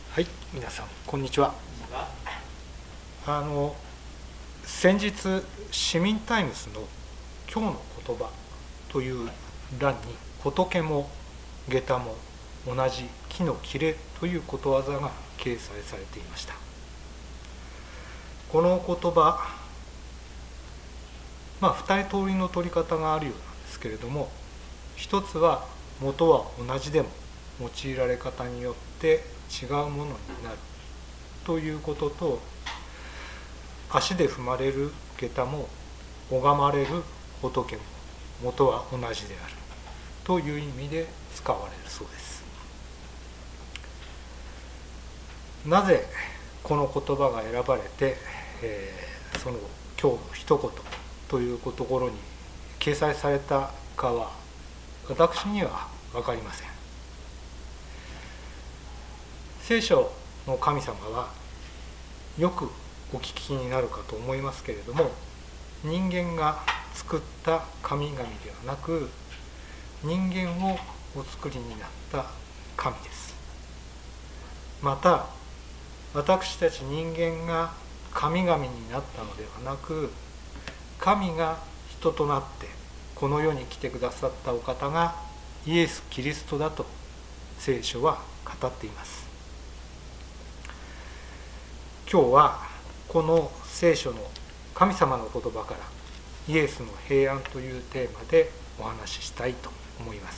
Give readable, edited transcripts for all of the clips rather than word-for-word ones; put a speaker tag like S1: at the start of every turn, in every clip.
S1: はい、皆さんこんにちは。先日市民タイムズの今日の言葉という欄に仏も下駄も同じ木の切れということわざが掲載されていました。この言葉、2人通りの取り方があるようなんですけれども、一つは元は同じでも用いられ方によって違うものになるということと、足で踏まれる下駄も拝まれる仏も元は同じであるという意味で使われるそうです。なぜこの言葉が選ばれて、その今日の一言というところに掲載されたかは私には分かりません。聖書の神様はよくお聞きになるかと思いますけれども、人間が作った神々ではなく、人間をお作りになった神です。また私たち人間が神々になったのではなく、神が人となってこの世に来てくださったお方がイエス・キリストだと聖書は語っています。今日はこの聖書の神様の言葉からイエスの平安というテーマでお話ししたいと思います。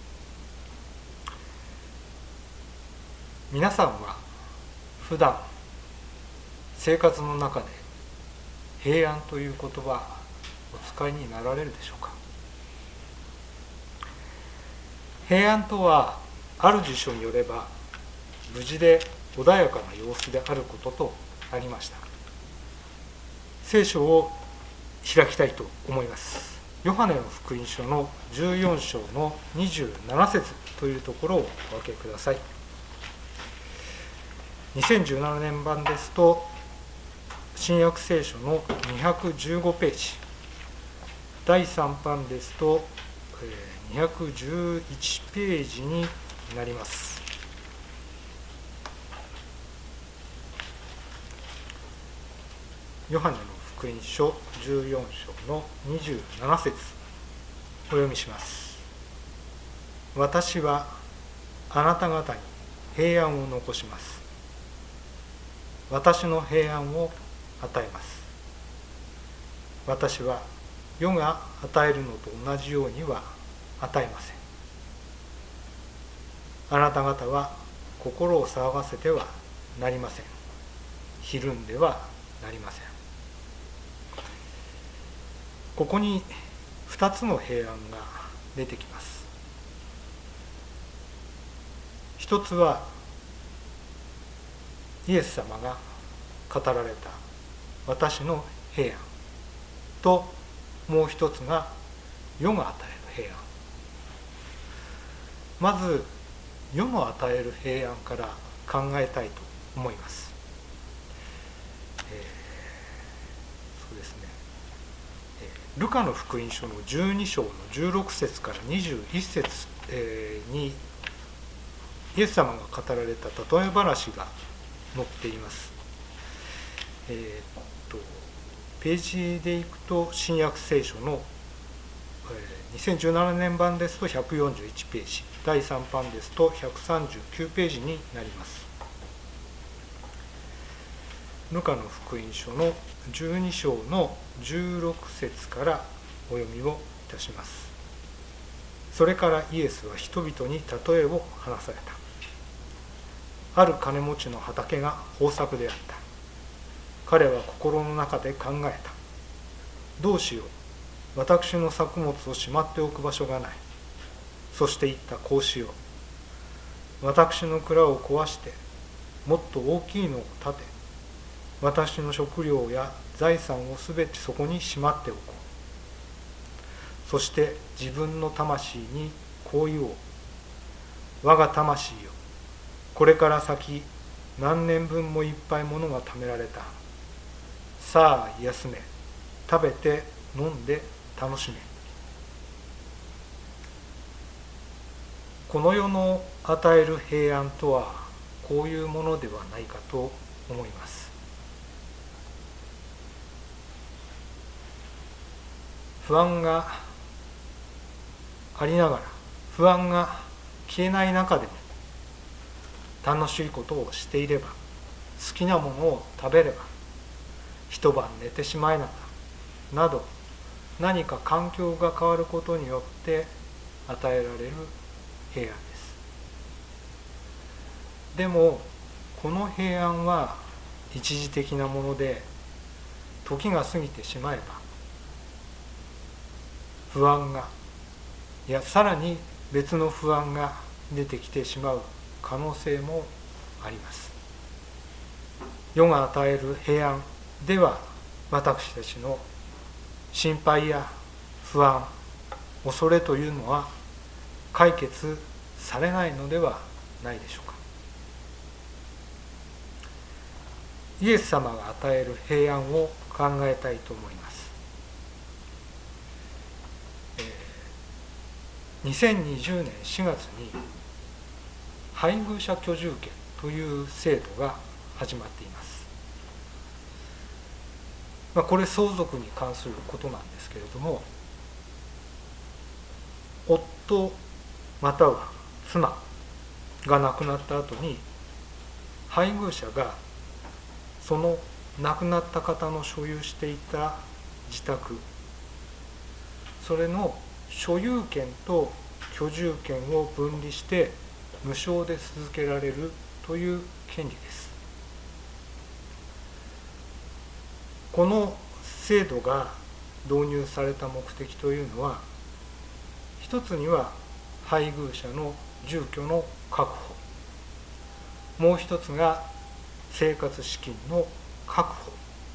S1: 皆さんは普段生活の中で平安という言葉お使いになられるでしょうか。平安とはある辞書によれば無事で穏やかな様子であることとありました。聖書を開きたいと思います。ヨハネの福音書の14章の27節というところをお分けください。2017年版ですと新約聖書の215ページ、第3版ですと211ページになります。ヨハネの福音書14章の27節お読みします。私はあなた方に平安を残します。私の平安を与えます。私は世が与えるのと同じようには与えません。あなた方は心を騒がせてはなりません。ひるんではなりません。ここに2つの平安が出てきます。一つはイエス様が語られた私の平安と、もう一つが世が与える平安。まず世の与える平安から考えたいと思います。そうですね、ルカの福音書の12章の16節から21節にイエス様が語られた例え話が載っています。ページでいくと新約聖書の2017年版ですと141ページ、第3版ですと139ページになります。ルカの福音書の12章の16節からお読みをいたします。それからイエスは人々に例えを話された。ある金持ちの畑が豊作であった。彼は心の中で考えた。どうしよう。私の作物をしまっておく場所がない。そして言った。こうしよう。私の蔵を壊して、もっと大きいのを建て、私の食料や財産をすべてそこにしまっておこう。そして自分の魂にこう言おう。我が魂よ。これから先何年分もいっぱいものが貯められた。さあ休め、食べて飲んで楽しめ。この世の与える平安とはこういうものではないかと思います。不安がありながら不安が消えない中でも楽しいことをしていれば、好きなものを食べれば、一晩寝てしまえなかなど、何か環境が変わることによって与えられる平安です。でもこの平安は一時的なもので、時が過ぎてしまえば不安が、いやさらに別の不安が出てきてしまう可能性もあります。世が与える平安では、私たちの心配や不安、恐れというのは解決されないのではないでしょうか。イエス様が与える平安を考えたいと思います。2020年4月に配偶者居住権という制度が始まっています。これ相続に関することなんですけれども、夫または妻が亡くなった後に、配偶者がその亡くなった方の所有していた自宅、それの所有権と居住権を分離して無償で続けられるという権利です。この制度が導入された目的というのは、一つには配偶者の住居の確保、もう一つが生活資金の確保、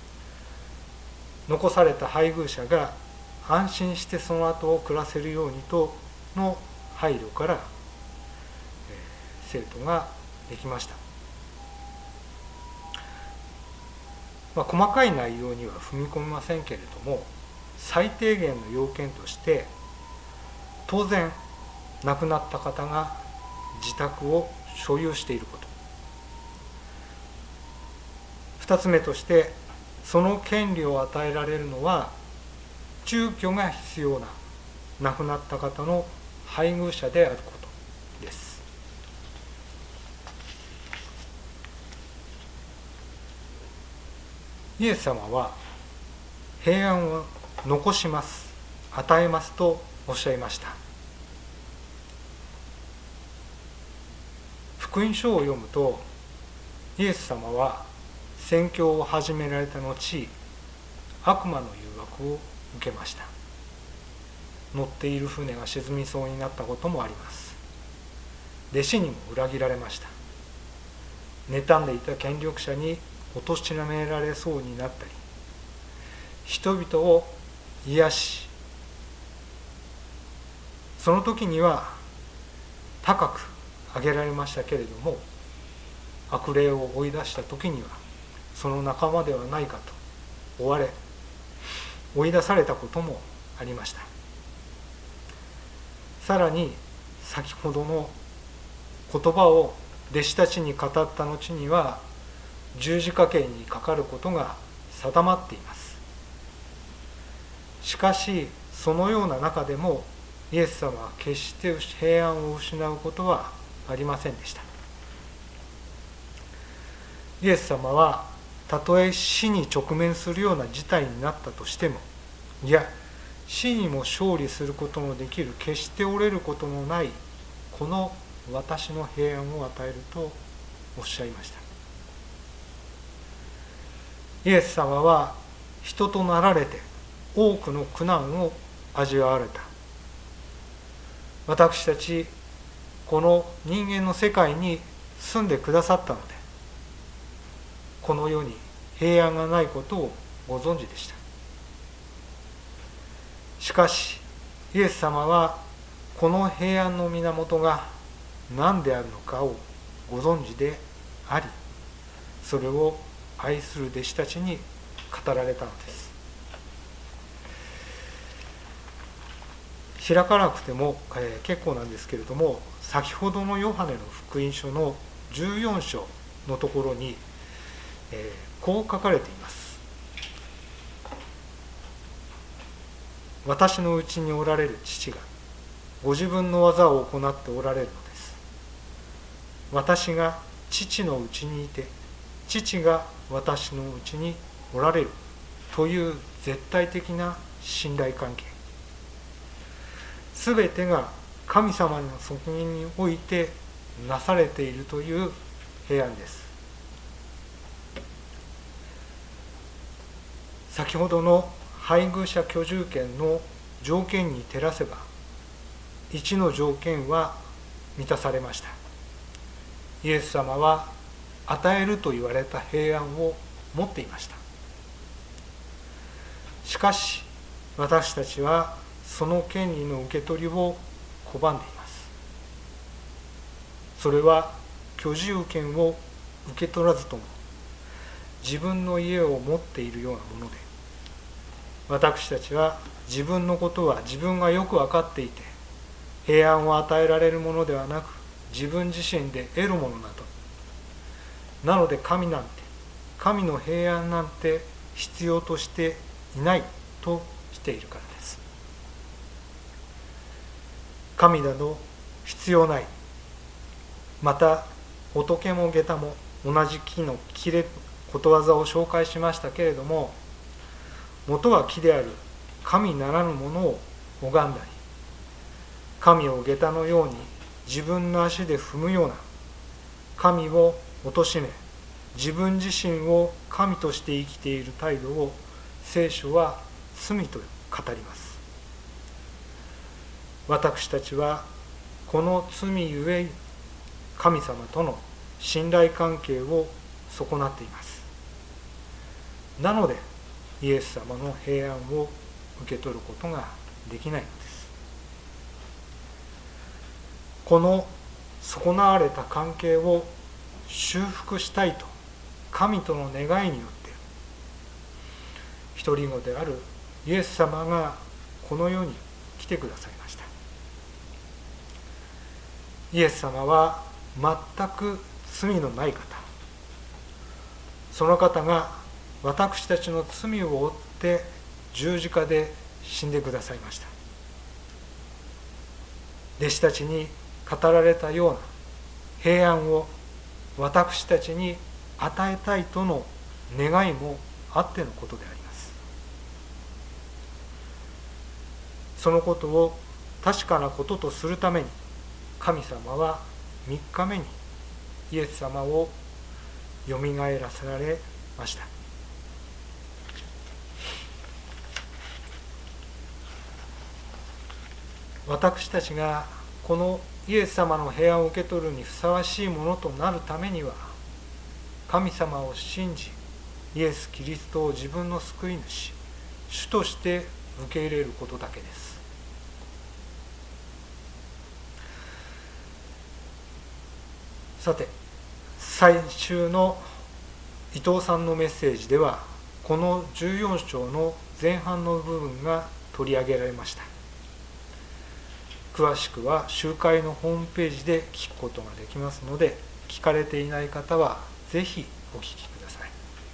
S1: 残された配偶者が安心してその後を暮らせるようにとの配慮から制度ができました。細かい内容には踏み込みませんけれども、最低限の要件として、当然亡くなった方が自宅を所有していること、2つ目として、その権利を与えられるのは住居が必要な亡くなった方の配偶者であることです。イエス様は平安を残します、与えますとおっしゃいました。福音書を読むと、イエス様は宣教を始められた後、悪魔の誘惑を受けました。乗っている船が沈みそうになったこともあります。弟子にも裏切られました。妬んでいた権力者に貶められそうになったり、人々を癒し、その時には高く上げられましたけれども、悪霊を追い出した時にはその仲間ではないかと追われ、追い出されたこともありました。さらに先ほどの言葉を弟子たちに語った後には、十字架刑にかかることが定まっています。しかしそのような中でも、イエス様は決して平安を失うことはありませんでした。イエス様はたとえ死に直面するような事態になったとしても、いや死にも勝利することのできる、決して折れることのないこの私の平安を与えるとおっしゃいました。イエス様は人となられて多くの苦難を味わわれた。私たちこの人間の世界に住んでくださったので、この世に平安がないことをご存知でした。しかしイエス様はこの平安の源が何であるのかをご存知であり、それを愛する弟子たちに語られたのです。開かなくても結構なんですけれども、先ほどのヨハネの福音書の 14章のところに、こう書かれています。私のうちにおられる父がご自分の技を行っておられるのです。私が父のうちにいて、父が私のうちにおられるという絶対的な信頼関係。すべてが神様の側任においてなされているという平安です。先ほどの配偶者居住権の条件に照らせば、1の条件は満たされました。イエス様は与えると言われた平安を持っていました。しかし私たちはその権利の受け取りを拒んでいます。それは居住権を受け取らずとも自分の家を持っているようなもので、私たちは自分のことは自分がよく分かっていて、平安を与えられるものではなく自分自身で得るものなど、なので神の平安なんて必要としていないとしているからです。神など必要ない。また仏も下駄も同じ木の切れことわざを紹介しましたけれども、元は木である神ならぬものを拝んだり、神を下駄のように自分の足で踏むような、神を貶め自分自身を神として生きている態度を聖書は罪と語ります。私たちはこの罪ゆえ神様との信頼関係を損なっています。なのでイエス様の平安を受け取ることができないのです。この損なわれた関係を修復したいと神との願いによって一人子であるイエス様がこの世に来てくださいました。イエス様は全く罪のない方、その方が私たちの罪を負って十字架で死んでくださいました。弟子たちに語られたような平安を私たちに与えたいとの願いもあってのことであります。そのことを確かなこととするために、神様は3日目にイエス様をよみがえらせられました。私たちがこのイエス様の平安を受け取るにふさわしいものとなるためには、神様を信じイエス・キリストを自分の救い主、主として受け入れることだけです。さて、最終の伊藤さんのメッセージでは、この14章の前半の部分が取り上げられました。詳しくは集会のホームページで聞くことができますので、聞かれていない方はぜひお聞きください。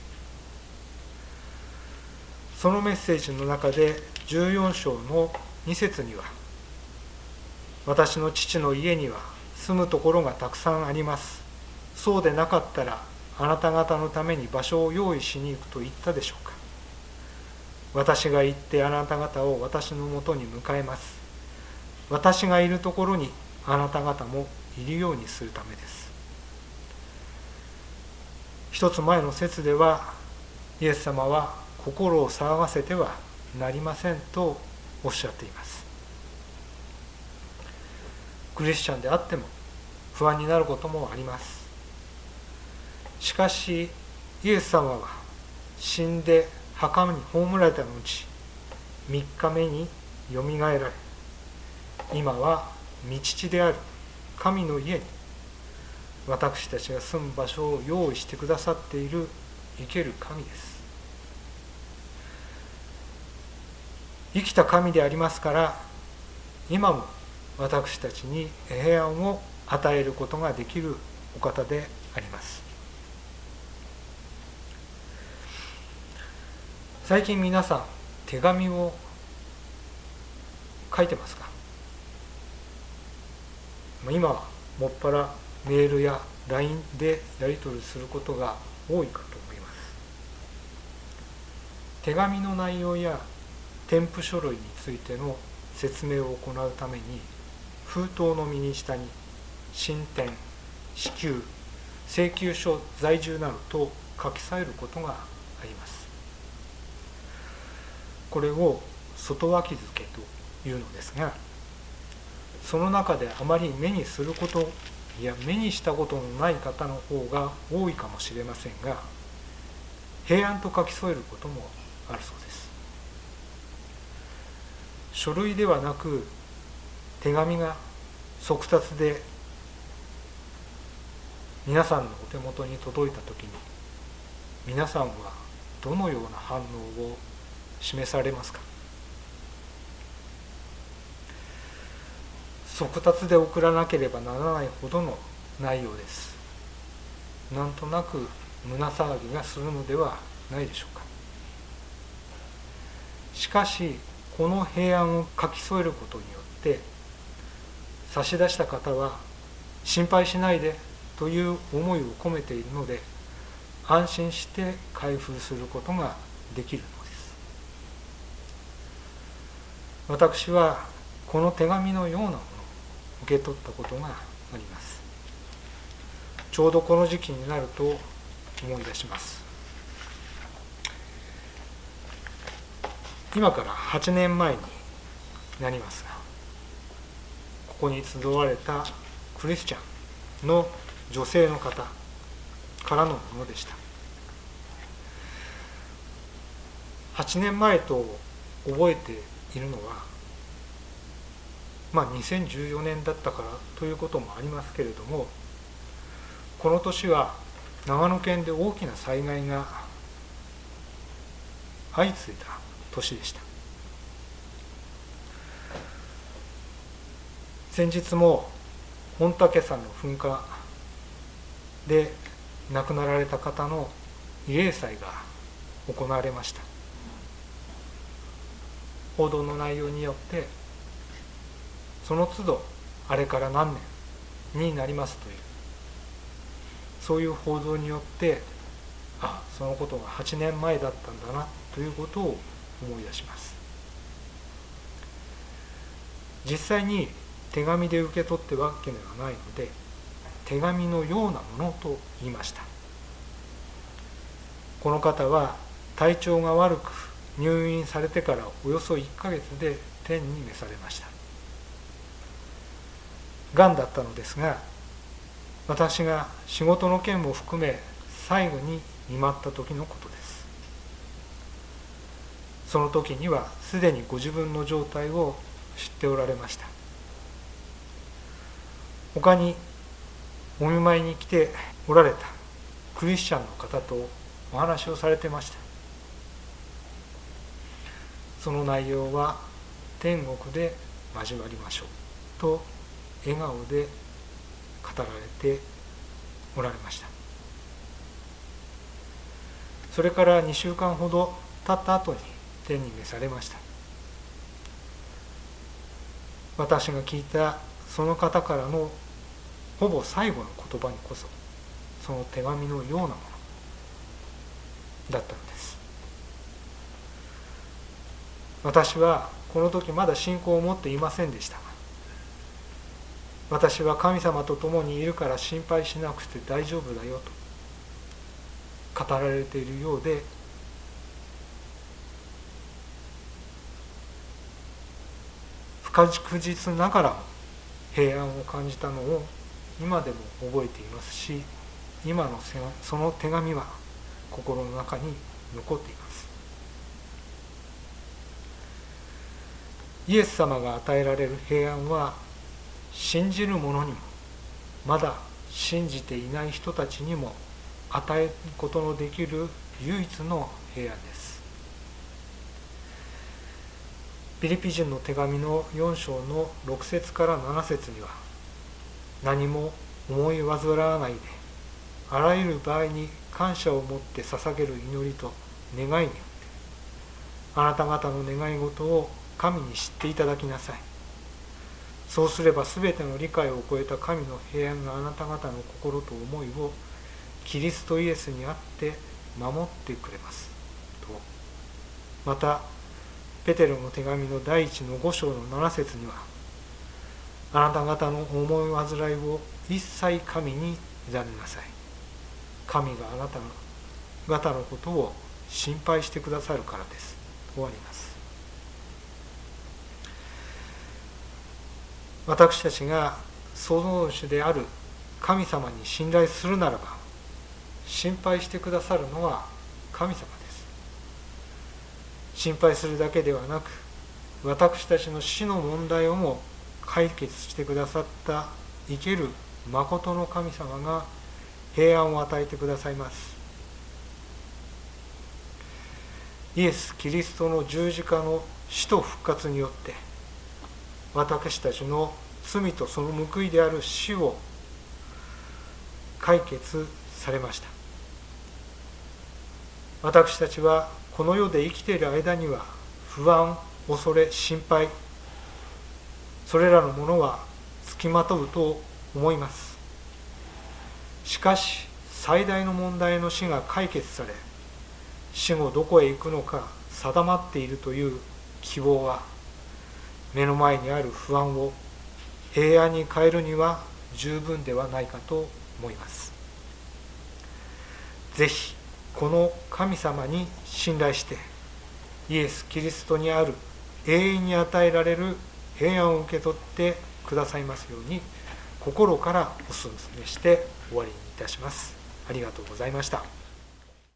S1: そのメッセージの中で14章の2節には、私の父の家には住むところがたくさんあります。そうでなかったらあなた方のために場所を用意しに行くと言ったでしょうか。私が行ってあなた方を私のもとに迎えます。私がいるところにあなた方もいるようにするためです。一つ前の説では、イエス様は心を騒がせてはなりませんとおっしゃっています。クリスチャンであっても不安になることもあります。しかしイエス様は死んで墓に葬られた後、3日目によみがえられ、今は御父である神の家に私たちが住む場所を用意してくださっている生ける神です。生きた神でありますから、今も私たちに平安を与えることができるお方であります。最近皆さん手紙を書いてますか？今はもっぱらメールや LINE でやり取りすることが多いかと思います。手紙の内容や添付書類についての説明を行うために、封筒の右下に進展、支給、請求書、在住などと書き添えることがあります。これを外脇付というのですが、その中であまり目にすることや目にしたことのない方の方が多いかもしれませんが、平安と書き添えることもあるそうです。書類ではなく手紙が速達で皆さんのお手元に届いたときに、皆さんはどのような反応を示されますか？速達で送らなければならないほどの内容です。なんとなく胸騒ぎがするのではないでしょうか。しかしこの平安を書き添えることによって差し出した方は心配しないでという思いを込めているので、安心して開封することができるのです。私はこの手紙のようなものを受け取ったことがあります。ちょうどこの時期になると思い出します。今から8年前になりますが、ここに集われたクリスチャンの女性の方からのものでした。8年前と覚えているのは、2014年だったからということもありますけれども、この年は長野県で大きな災害が相次いだ年でした。先日も御嶽山の噴火で亡くなられた方の慰霊祭が行われました。報道の内容によってその都度あれから何年になりますという、そういう報道によって、そのことが8年前だったんだなということを思い出します。実際に手紙で受け取ってわけではないので、手紙のようなものと言いました。この方は体調が悪く入院されてからおよそ1ヶ月で天に召されました。がんだったのですが、私が仕事の件も含め最後に見舞った時のことです。その時にはすでにご自分の状態を知っておられました。他にお見舞いに来ておられたクリスチャンの方とお話をされてました。その内容は、天国で交わりましょうと笑顔で語られておられました。それから2週間ほど経った後に天に召されました。私が聞いたその方からのほぼ最後の言葉にこそ、その手紙のようなものだったのです。私はこの時まだ信仰を持っていませんでしたが、私は神様と共にいるから心配しなくて大丈夫だよと語られているようで、不確実ながらも平安を感じたのを今でも覚えていますし、今のその手紙は心の中に残っています。イエス様が与えられる平安は、信じる者にもまだ信じていない人たちにも与えることのできる唯一の平安です。ピリピ人の手紙の4章の6節から7節には、何も思い煩わないで、あらゆる場合に感謝を持って捧げる祈りと願いによって、あなた方の願い事を神に知っていただきなさい。そうすればすべての理解を超えた神の平安があなた方の心と思いをキリストイエスにあって守ってくれますと。またペテロの手紙の第1の5章の7節には、あなた方の思い煩いを一切神に委ねなさい。神があなた方のことを心配してくださるからですとあります。私たちが創造主である神様に信頼するならば、心配してくださるのは神様です。心配するだけではなく、私たちの死の問題をも解決してくださった生ける誠の神様が平安を与えてくださいます。イエス・キリストの十字架の死と復活によって、私たちの罪とその報いである死を解決されました。私たちはこの世で生きている間には不安、恐れ、心配、それらのものはつきまとうと思います。しかし最大の問題の死が解決され、死後どこへ行くのか定まっているという希望は、目の前にある不安を平安に変えるには十分ではないかと思います。ぜひこの神様に信頼して、イエス・キリストにある永遠に与えられる平安を受け取ってくださいますように、心からお勧めして終わりにいたします。ありがとうございました。